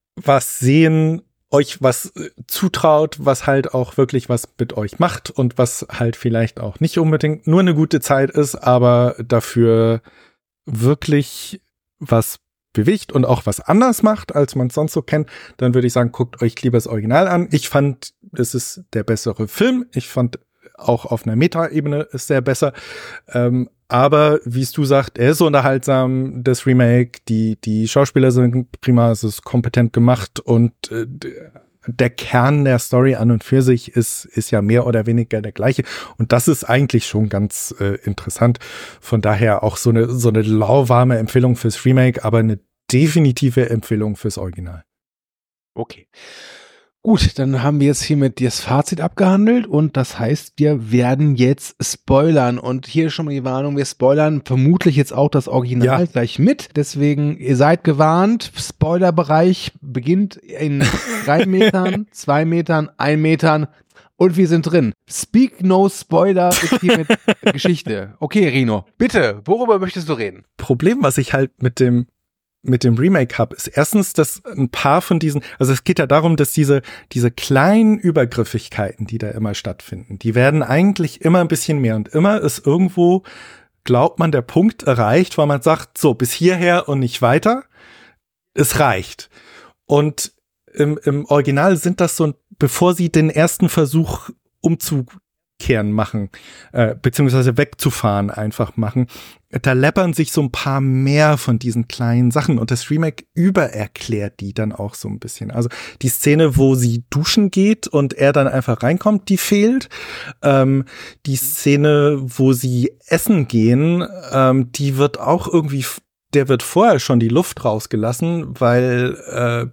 euch was zutraut, was halt auch wirklich was mit euch macht und was halt vielleicht auch nicht unbedingt nur eine gute Zeit ist, aber dafür wirklich was bewegt und auch was anders macht, als man es sonst so kennt, dann würde ich sagen, guckt euch lieber das Original an. Ich fand, es ist der bessere Film. Ich fand auch auf einer Meta-Ebene ist der besser. Aber wie es du sagst, er ist so unterhaltsam, das Remake, die Schauspieler sind prima, es ist kompetent gemacht und der Kern der Story an und für sich ist ja mehr oder weniger der gleiche. Und das ist eigentlich schon ganz interessant. Von daher auch so eine lauwarme Empfehlung fürs Remake, aber eine definitive Empfehlung fürs Original. Okay. Gut, dann haben wir jetzt hiermit das Fazit abgehandelt und das heißt, wir werden jetzt spoilern und hier schon mal die Warnung, wir spoilern vermutlich jetzt auch das Original gleich mit, deswegen ihr seid gewarnt, Spoilerbereich beginnt in 3 Metern, 2 Metern, 1 Metern und wir sind drin. Speak no Spoiler ist hier mit Geschichte. Okay, Rino, bitte, worüber möchtest du reden? Problem, was ich halt mit dem Remake habe, ist erstens, dass ein paar von diesen, also es geht ja darum, dass diese kleinen Übergriffigkeiten, die da immer stattfinden, die werden eigentlich immer ein bisschen mehr und immer ist irgendwo, glaubt man, der Punkt erreicht, weil man sagt, so, bis hierher und nicht weiter, es reicht. Und im Original sind das so, bevor sie den ersten Versuch umzukehren machen, beziehungsweise wegzufahren einfach machen, da läppern sich so ein paar mehr von diesen kleinen Sachen und das Remake übererklärt die dann auch so ein bisschen. Also die Szene, wo sie duschen geht und er dann einfach reinkommt, die fehlt. Die Szene, wo sie essen gehen, die wird auch irgendwie, der wird vorher schon die Luft rausgelassen, weil,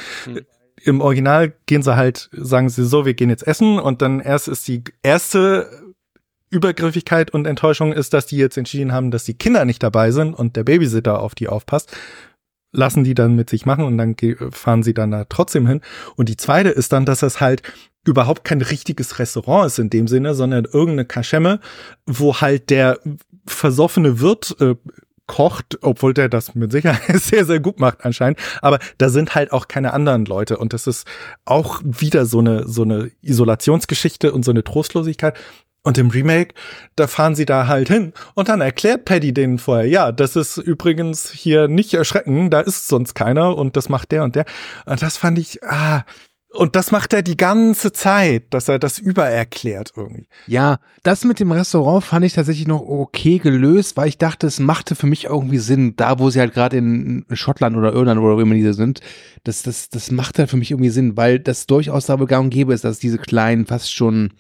im Original gehen sie halt, sagen sie so, wir gehen jetzt essen und dann erst ist die erste Übergriffigkeit und Enttäuschung ist, dass die jetzt entschieden haben, dass die Kinder nicht dabei sind und der Babysitter auf die aufpasst, lassen die dann mit sich machen und dann fahren sie dann da trotzdem hin. Und die zweite ist dann, dass das halt überhaupt kein richtiges Restaurant ist in dem Sinne, sondern irgendeine Kaschemme, wo halt der versoffene Wirt kocht, obwohl der das mit Sicherheit sehr, sehr gut macht anscheinend. Aber da sind halt auch keine anderen Leute und das ist auch wieder so eine Isolationsgeschichte und so eine Trostlosigkeit. Und im Remake, da fahren sie da halt hin und dann erklärt Paddy denen vorher, ja, das ist übrigens hier nicht erschrecken, da ist sonst keiner und das macht der und der. Und das fand ich, und das macht er die ganze Zeit, dass er das übererklärt irgendwie. Ja, das mit dem Restaurant fand ich tatsächlich noch okay gelöst, weil ich dachte, es machte für mich irgendwie Sinn, da wo sie halt gerade in Schottland oder Irland oder wo immer diese sind, das macht halt für mich irgendwie Sinn, weil das durchaus da wohl gang und gäbe ist, dass diese kleinen, fast schon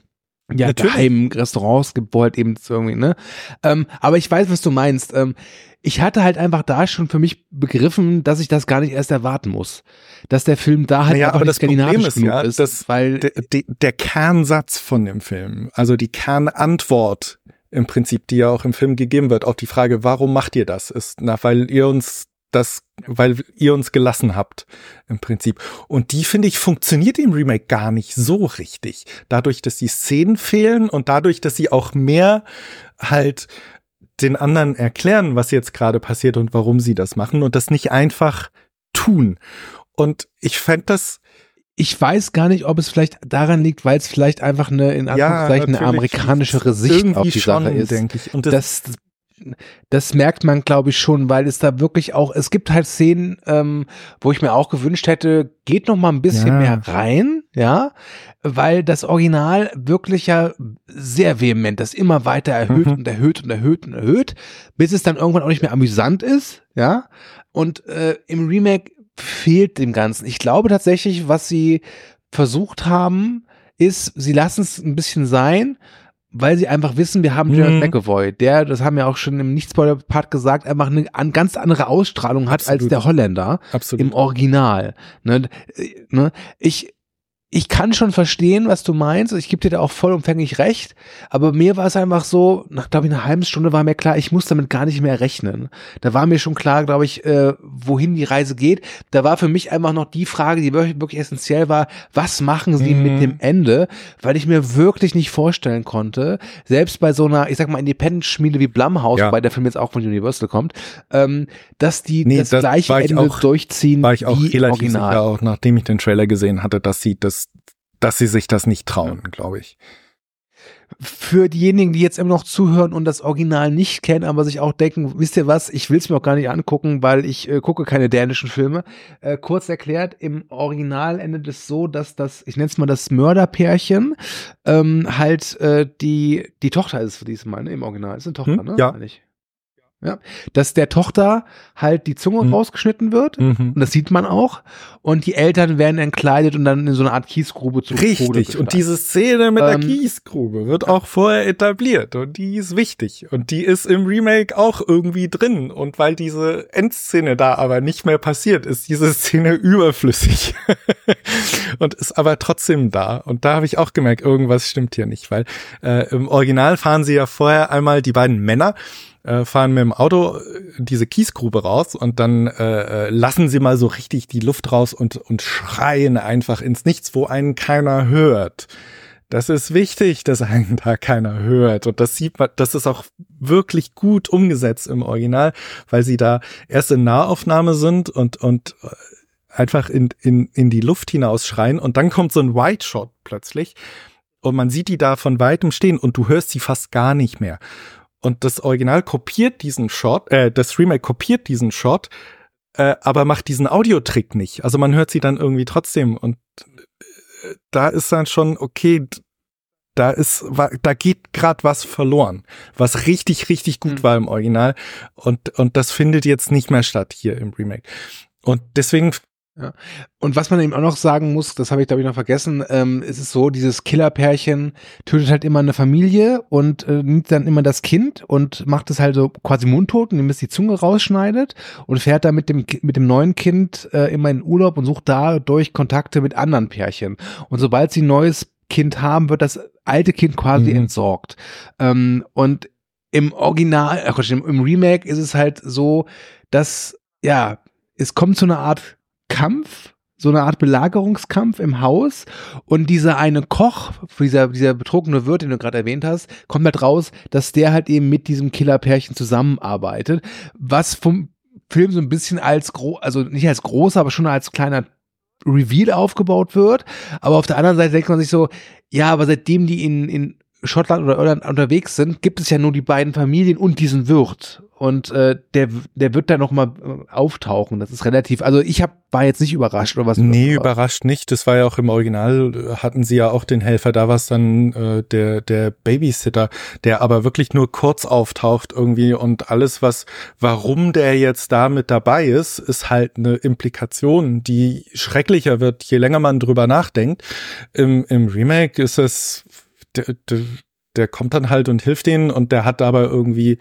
ja, geheimen Restaurants gibt, wo halt eben irgendwie, ne? Aber ich weiß, was du meinst. Ich hatte halt einfach da schon für mich begriffen, dass ich das gar nicht erst erwarten muss. Dass der Film da halt einfach nicht skandinavisch genug ist, weil der Kernsatz von dem Film, also die Kernantwort im Prinzip, die ja auch im Film gegeben wird, auf die Frage, warum macht ihr das, ist, weil ihr uns gelassen habt, im Prinzip. Und die, finde ich, funktioniert im Remake gar nicht so richtig. Dadurch, dass die Szenen fehlen und dadurch, dass sie auch mehr halt den anderen erklären, was jetzt gerade passiert und warum sie das machen und das nicht einfach tun. Und ich fände das. Ich weiß gar nicht, ob es vielleicht daran liegt, weil es vielleicht einfach eine, in Anführungszeichen, eine amerikanischere Sicht auf die Sache ist. Denke ich. Und das merkt man, glaube ich, schon, weil es da wirklich auch, es gibt halt Szenen, wo ich mir auch gewünscht hätte, geht noch mal ein bisschen mehr rein, ja, weil das Original wirklich ja sehr vehement das immer weiter erhöht und erhöht und erhöht und erhöht, bis es dann irgendwann auch nicht mehr amüsant ist, ja, und im Remake fehlt dem Ganzen. Ich glaube tatsächlich, was sie versucht haben, ist, sie lassen es ein bisschen sein, weil sie einfach wissen, wir haben Jared McAvoy, der, das haben wir auch schon im Nicht-Spoiler-Part gesagt, einfach eine ganz andere Ausstrahlung hat als der Holländer im Original. Ne? Ich kann schon verstehen, was du meinst. Ich gebe dir da auch vollumfänglich recht. Aber mir war es einfach so, nach, glaube ich, einer halben Stunde war mir klar, ich muss damit gar nicht mehr rechnen. Da war mir schon klar, glaube ich, wohin die Reise geht. Da war für mich einfach noch die Frage, die wirklich essentiell war, was machen sie mit dem Ende? Weil ich mir wirklich nicht vorstellen konnte, selbst bei so einer, ich sag mal, Independent-Schmiede wie Blumhouse, wobei der Film jetzt auch von Universal kommt, dass die das gleiche Ende durchziehen war ich auch wie relativ Original. sicher, auch nachdem ich den Trailer gesehen hatte, dass sie sich das nicht trauen, glaube ich. Für diejenigen, die jetzt immer noch zuhören und das Original nicht kennen, aber sich auch denken, wisst ihr was, ich will es mir auch gar nicht angucken, weil ich gucke keine dänischen Filme. Kurz erklärt, im Original endet es so, dass ich nenne es mal das Mörderpärchen, halt die Tochter ist für diesmal, ne, im Original. Ist eine Tochter, ne? Ja. Ja, dass der Tochter halt die Zunge rausgeschnitten wird, und das sieht man auch, und die Eltern werden entkleidet und dann in so eine Art Kiesgrube zu Richtig, und diese Szene mit der Kiesgrube wird auch vorher etabliert und die ist wichtig und die ist im Remake auch irgendwie drin und weil diese Endszene da aber nicht mehr passiert, ist diese Szene überflüssig und ist aber trotzdem da und da habe ich auch gemerkt, irgendwas stimmt hier nicht, weil im Original fahren sie ja vorher einmal die beiden Männer fahren mit dem Auto diese Kiesgrube raus und dann lassen sie mal so richtig die Luft raus und schreien einfach ins Nichts, wo einen keiner hört. Das ist wichtig, dass einen da keiner hört. Und das sieht man, das ist auch wirklich gut umgesetzt im Original, weil sie da erst in Nahaufnahme sind und einfach in die Luft hinaus schreien und dann kommt so ein Wide Shot plötzlich und man sieht die da von weitem stehen und du hörst sie fast gar nicht mehr. Und das Original kopiert diesen Shot, das Remake kopiert diesen Shot, aber macht diesen Audiotrick nicht. Also man hört sie dann irgendwie trotzdem und da ist dann schon, okay, da geht gerade was verloren, was richtig, richtig gut war im Original und das findet jetzt nicht mehr statt hier im Remake. Und deswegen. Ja. Und was man eben auch noch sagen muss, das habe ich glaube ich noch vergessen, ist es so, dieses Killerpärchen tötet halt immer eine Familie und nimmt dann immer das Kind und macht es halt so quasi mundtot, indem es die Zunge rausschneidet und fährt dann mit dem neuen Kind immer in Urlaub und sucht dadurch Kontakte mit anderen Pärchen. Und sobald sie ein neues Kind haben, wird das alte Kind quasi entsorgt. Und im Original, im Remake ist es halt so, dass, ja, es kommt zu einer Art Kampf, so eine Art Belagerungskampf im Haus und dieser eine Koch, dieser betrunkene Wirt, den du gerade erwähnt hast, kommt halt raus, dass der halt eben mit diesem Killerpärchen zusammenarbeitet, was vom Film so ein bisschen als also nicht als großer, aber schon als kleiner Reveal aufgebaut wird, aber auf der anderen Seite denkt man sich so, ja, aber seitdem die in Schottland oder Irland unterwegs sind, gibt es ja nur die beiden Familien und diesen Wirt. Und der wird da nochmal auftauchen. Das ist relativ, also war jetzt nicht überrascht oder was? Nee, überrascht nicht. Das war ja auch im Original, hatten sie ja auch den Helfer. Da war es dann der Babysitter, der aber wirklich nur kurz auftaucht irgendwie und alles, warum der jetzt da mit dabei ist halt eine Implikation, die schrecklicher wird, je länger man drüber nachdenkt. Im Remake ist es der kommt dann halt und hilft denen und der hat aber irgendwie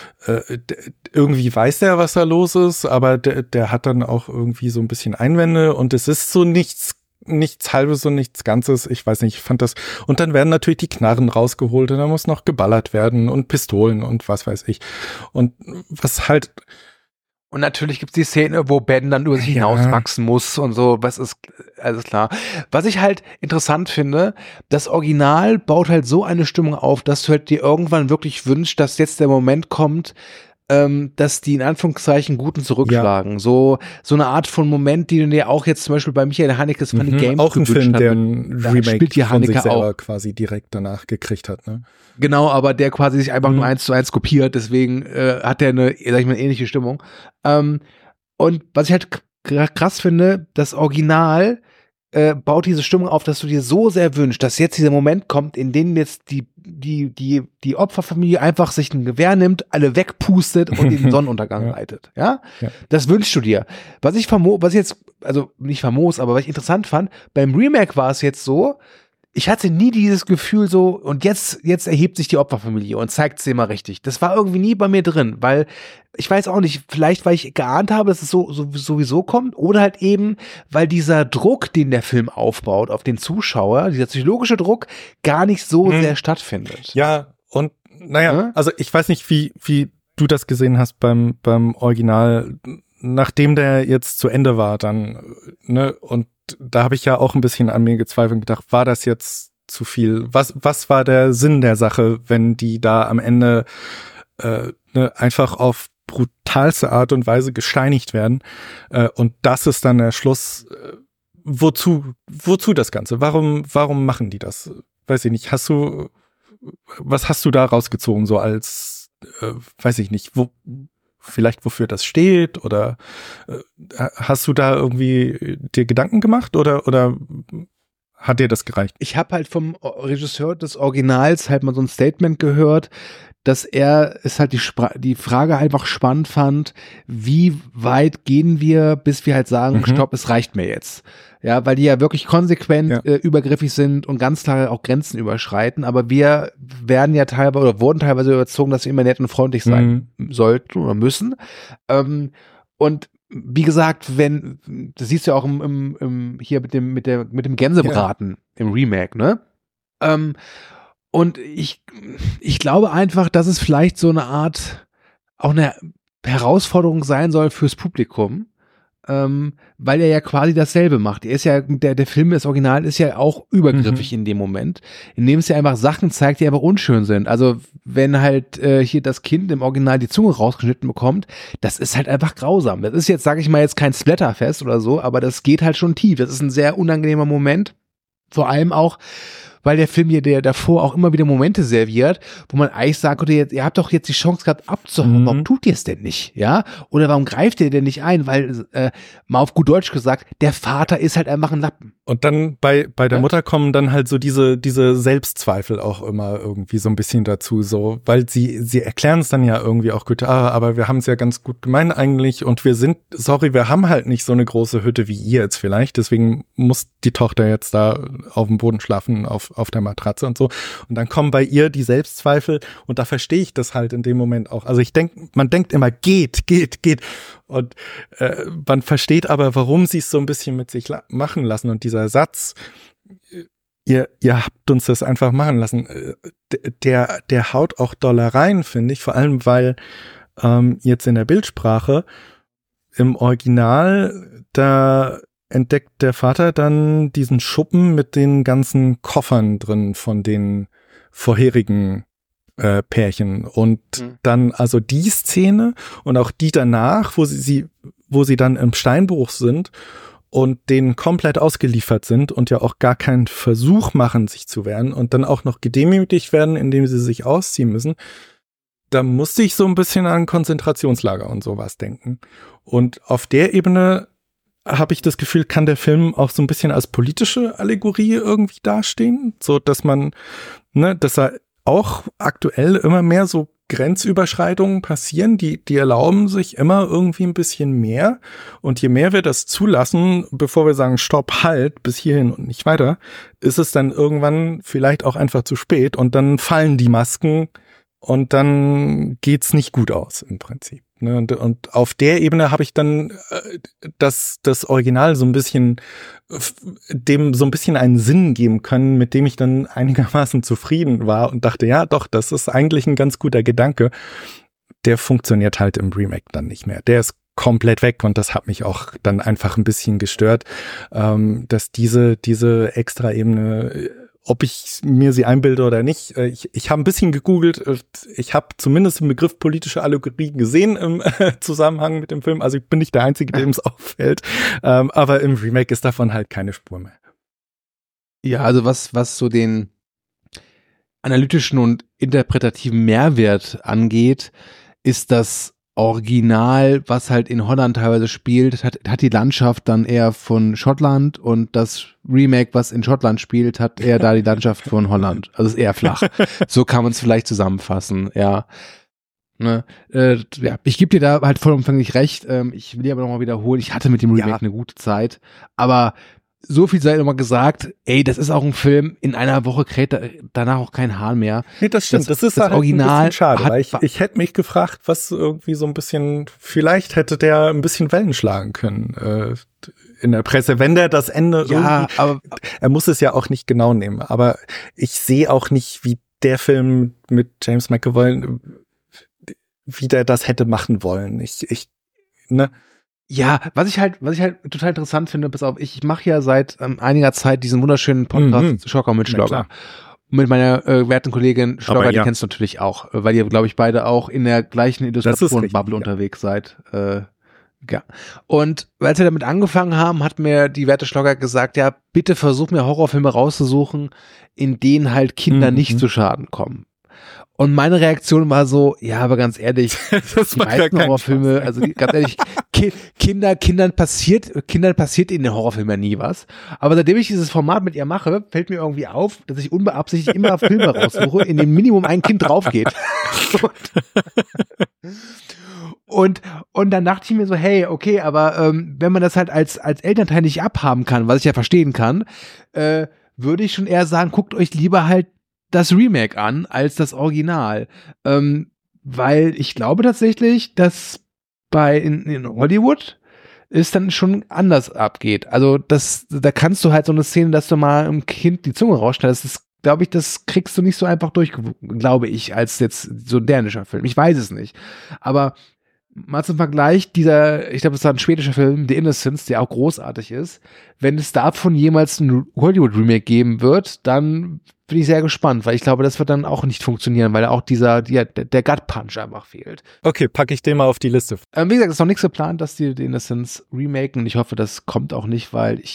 weiß der, was da los ist, aber der hat dann auch irgendwie so ein bisschen Einwände und es ist so nichts Halbes und nichts Ganzes. Ich weiß nicht, ich fand das. Und dann werden natürlich die Knarren rausgeholt und dann muss noch geballert werden und Pistolen und was weiß ich. Und was halt. Und natürlich gibt's die Szene, wo Ben dann über sich hinauswachsen muss und so, was ist, alles klar. Was ich halt interessant finde, das Original baut halt so eine Stimmung auf, dass du halt dir irgendwann wirklich wünschst, dass jetzt der Moment kommt, dass die in Anführungszeichen Guten zurückschlagen. Ja. So eine Art von Moment, die du dir auch jetzt zum Beispiel bei Michael Hanekes Funny Games auch ein Film, der ein Remake spielt die von sich selber auch quasi direkt danach gekriegt hat. Ne? Genau, aber der quasi sich einfach nur 1:1 kopiert, deswegen hat der eine, sag ich mal, ähnliche Stimmung. Und was ich halt krass finde, das Original baut diese Stimmung auf, dass du dir so sehr wünschst, dass jetzt dieser Moment kommt, in dem jetzt die Opferfamilie einfach sich ein Gewehr nimmt, alle wegpustet und in den Sonnenuntergang reitet. Ja? Das wünschst du dir. Was ich jetzt, also nicht famos, aber was ich interessant fand, beim Remake war es jetzt so, ich hatte nie dieses Gefühl so, und jetzt erhebt sich die Opferfamilie und zeigt sie mal richtig. Das war irgendwie nie bei mir drin, weil ich weiß auch nicht, vielleicht weil ich geahnt habe, dass es sowieso kommt, oder halt eben, weil dieser Druck, den der Film aufbaut auf den Zuschauer, dieser psychologische Druck, gar nicht so sehr stattfindet. Ja, und naja, also ich weiß nicht, wie du das gesehen hast beim Original, nachdem der jetzt zu Ende war dann, ne, und da habe ich ja auch ein bisschen an mir gezweifelt und gedacht, war das jetzt zu viel? Was war der Sinn der Sache, wenn die da am Ende einfach auf brutalste Art und Weise gesteinigt werden? Und das ist dann der Schluss. Wozu das Ganze? Warum machen die das? Weiß ich nicht. Was hast du da rausgezogen, so als, weiß ich nicht, vielleicht wofür das steht, oder hast du da irgendwie dir Gedanken gemacht oder hat dir das gereicht? Ich habe halt vom Regisseur des Originals halt mal so ein Statement gehört, dass er es halt die Frage einfach spannend fand, wie weit gehen wir, bis wir halt sagen, stopp, es reicht mir jetzt. Ja, weil die ja wirklich konsequent übergriffig sind und ganz klar auch Grenzen überschreiten, aber wir werden ja wurden teilweise überzogen, dass wir immer nett und freundlich sein sollten oder müssen. Und wie gesagt, das siehst du ja auch hier mit dem Gänsebraten im Remake, ne? Und ich glaube einfach, dass es vielleicht so eine Art, auch eine Herausforderung sein soll fürs Publikum, weil er ja quasi dasselbe macht. Er ist ja, der Film, das Original ist ja auch übergriffig in dem Moment, indem es ja einfach Sachen zeigt, die einfach unschön sind. Also wenn halt hier das Kind im Original die Zunge rausgeschnitten bekommt, das ist halt einfach grausam. Das ist jetzt, sage ich mal, jetzt kein Splatterfest oder so, aber das geht halt schon tief. Das ist ein sehr unangenehmer Moment. Vor allem auch, weil der Film hier, der davor auch immer wieder Momente serviert, wo man eigentlich sagt, oder ihr habt doch jetzt die Chance gehabt abzuhauen, warum tut ihr es denn nicht, ja? Oder warum greift ihr denn nicht ein? Weil, mal auf gut Deutsch gesagt, der Vater ist halt einfach ein Lappen. Und dann bei der Mutter kommen dann halt so diese Selbstzweifel auch immer irgendwie so ein bisschen dazu, so, weil sie erklären es dann ja irgendwie auch gut, aber wir haben es ja ganz gut gemeint eigentlich und wir haben halt nicht so eine große Hütte wie ihr jetzt vielleicht, deswegen muss die Tochter jetzt da auf dem Boden schlafen, auf der Matratze und so. Und dann kommen bei ihr die Selbstzweifel und da verstehe ich das halt in dem Moment auch. Also man denkt immer, geht. Und man versteht aber, warum sie es so ein bisschen mit sich machen lassen. Und dieser Satz, ihr habt uns das einfach machen lassen, der haut auch doller rein, finde ich. Vor allem, weil jetzt in der Bildsprache im Original, da entdeckt der Vater dann diesen Schuppen mit den ganzen Koffern drin von den vorherigen Pärchen. Und dann also die Szene und auch die danach, wo sie dann im Steinbruch sind und denen komplett ausgeliefert sind und ja auch gar keinen Versuch machen, sich zu wehren und dann auch noch gedemütigt werden, indem sie sich ausziehen müssen. Da musste ich so ein bisschen an Konzentrationslager und sowas denken. Und auf der Ebene habe ich das Gefühl, kann der Film auch so ein bisschen als politische Allegorie irgendwie dastehen, so dass dass er auch aktuell immer mehr so Grenzüberschreitungen passieren, die erlauben sich immer irgendwie ein bisschen mehr. Und je mehr wir das zulassen, bevor wir sagen, stopp, halt, bis hierhin und nicht weiter, ist es dann irgendwann vielleicht auch einfach zu spät und dann fallen die Masken und dann geht's nicht gut aus im Prinzip. Ne? Und auf der Ebene habe ich dann das Original so ein bisschen, dem so ein bisschen einen Sinn geben können, mit dem ich dann einigermaßen zufrieden war und dachte, ja doch, das ist eigentlich ein ganz guter Gedanke. Der funktioniert halt im Remake dann nicht mehr. Der ist komplett weg und das hat mich auch dann einfach ein bisschen gestört, dass diese extra Ebene, ob ich mir sie einbilde oder nicht. Ich habe ein bisschen gegoogelt. Ich habe zumindest den Begriff politische Allegorie gesehen im Zusammenhang mit dem Film. Also ich bin nicht der Einzige, dem es auffällt. Aber im Remake ist davon halt keine Spur mehr. Ja, also was so den analytischen und interpretativen Mehrwert angeht, ist das Original, was halt in Holland teilweise spielt, hat die Landschaft dann eher von Schottland und das Remake, was in Schottland spielt, hat eher da die Landschaft von Holland. Also ist eher flach. So kann man es vielleicht zusammenfassen, ja. Ne, ja, ich gebe dir da halt vollumfänglich recht. Ich will dir aber nochmal wiederholen, ich hatte mit dem Remake eine gute Zeit, aber so viel sei nochmal gesagt, das ist auch ein Film, in einer Woche kräht danach auch kein Hahn mehr. Nee, das stimmt. Das ist das halt Original ein bisschen schade, weil ich hätte mich gefragt, was irgendwie so ein bisschen, vielleicht hätte der ein bisschen Wellen schlagen können in der Presse, wenn der das Ende aber er muss es ja auch nicht genau nehmen, aber ich sehe auch nicht, wie der Film mit James McAvoy, wie der das hätte machen wollen. Ja, was ich halt total interessant finde, pass auf, ich mache ja seit einiger Zeit diesen wunderschönen Podcast Schocker mit Schlogger. Mit meiner werten Kollegin Schlogger, die kennst du natürlich auch, weil ihr, glaube ich, beide auch in der gleichen Illustration-Bubble unterwegs seid. Ja. Und als wir damit angefangen haben, hat mir die werte Schlogger gesagt, ja, bitte versuch mir Horrorfilme rauszusuchen, in denen halt Kinder nicht zu Schaden kommen. Und meine Reaktion war so, ja, aber ganz ehrlich, die meisten Horrorfilme, also ganz ehrlich, Kindern passiert in den Horrorfilmen ja nie was. Aber seitdem ich dieses Format mit ihr mache, fällt mir irgendwie auf, dass ich unbeabsichtigt immer Filme raussuche, in dem Minimum ein Kind draufgeht. Und dann dachte ich mir so, hey, okay, aber wenn man das halt als Elternteil nicht abhaben kann, was ich ja verstehen kann, würde ich schon eher sagen, guckt euch lieber halt das Remake an als das Original, weil ich glaube tatsächlich, dass in Hollywood es dann schon anders abgeht. Also da kannst du halt so eine Szene, dass du mal einem Kind die Zunge rausschneidest, das glaube ich, das kriegst du nicht so einfach durch, glaube ich, als jetzt so ein dänischer Film. Ich weiß es nicht, aber mal zum Vergleich, ich glaube, es war ein schwedischer Film, The Innocents, der auch großartig ist. Wenn es davon jemals ein Hollywood-Remake geben wird, dann bin ich sehr gespannt, weil ich glaube, das wird dann auch nicht funktionieren, weil auch der Gut-Punch einfach fehlt. Okay, packe ich den mal auf die Liste. Wie gesagt, es ist noch nichts geplant, dass die The Innocents remaken und ich hoffe, das kommt auch nicht,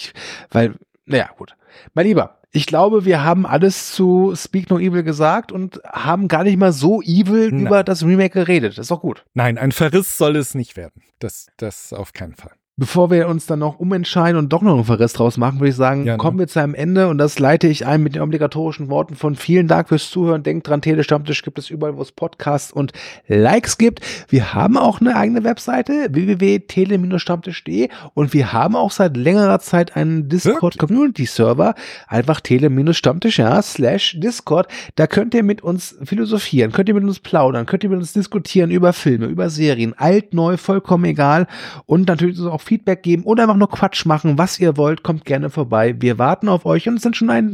naja, gut. Mein Lieber, ich glaube, wir haben alles zu Speak No Evil gesagt und haben gar nicht mal so evil über das Remake geredet. Das ist doch gut. Nein, ein Verriss soll es nicht werden. Das auf keinen Fall. Bevor wir uns dann noch umentscheiden und doch noch einen Verriss draus machen, würde ich sagen, kommen wir zu einem Ende und das leite ich ein mit den obligatorischen Worten von vielen Dank fürs Zuhören. Denkt dran, Telestammtisch gibt es überall, wo es Podcasts und Likes gibt. Wir haben auch eine eigene Webseite, www.tele-stammtisch.de und wir haben auch seit längerer Zeit einen Discord-Community-Server, einfach tele-stammtisch, /Discord. Da könnt ihr mit uns philosophieren, könnt ihr mit uns plaudern, könnt ihr mit uns diskutieren über Filme, über Serien, alt, neu, vollkommen egal und natürlich auch Feedback geben oder einfach nur Quatsch machen, was ihr wollt, kommt gerne vorbei. Wir warten auf euch und es sind schon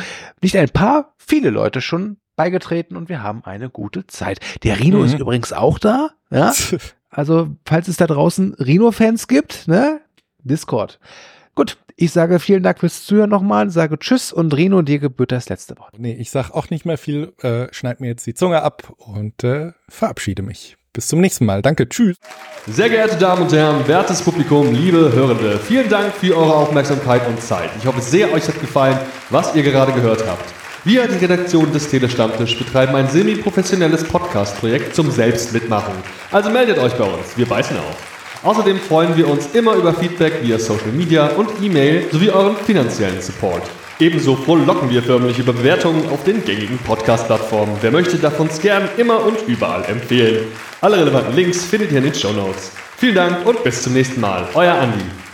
viele Leute schon beigetreten und wir haben eine gute Zeit. Der Rino ist übrigens auch da, ja? Also, falls es da draußen Rino-Fans gibt, ne? Discord. Gut, ich sage vielen Dank fürs Zuhören nochmal, sage Tschüss und Rino, dir gebührt das letzte Wort. Nee, ich sag auch nicht mehr viel, schneid mir jetzt die Zunge ab und verabschiede mich. Bis zum nächsten Mal. Danke. Tschüss. Sehr geehrte Damen und Herren, wertes Publikum, liebe Hörende, vielen Dank für eure Aufmerksamkeit und Zeit. Ich hoffe sehr, euch hat gefallen, was ihr gerade gehört habt. Wir, die Redaktion des Telestammtisch, betreiben ein semi-professionelles Podcast-Projekt zum Selbstmitmachen. Also meldet euch bei uns, wir beißen auf. Außerdem freuen wir uns immer über Feedback via Social Media und E-Mail sowie euren finanziellen Support. Ebenso frohlocken wir förmlich über Bewertungen auf den gängigen Podcast-Plattformen. Wer möchte, darf uns gern immer und überall empfehlen. Alle relevanten Links findet ihr in den Shownotes. Vielen Dank und bis zum nächsten Mal. Euer Andi.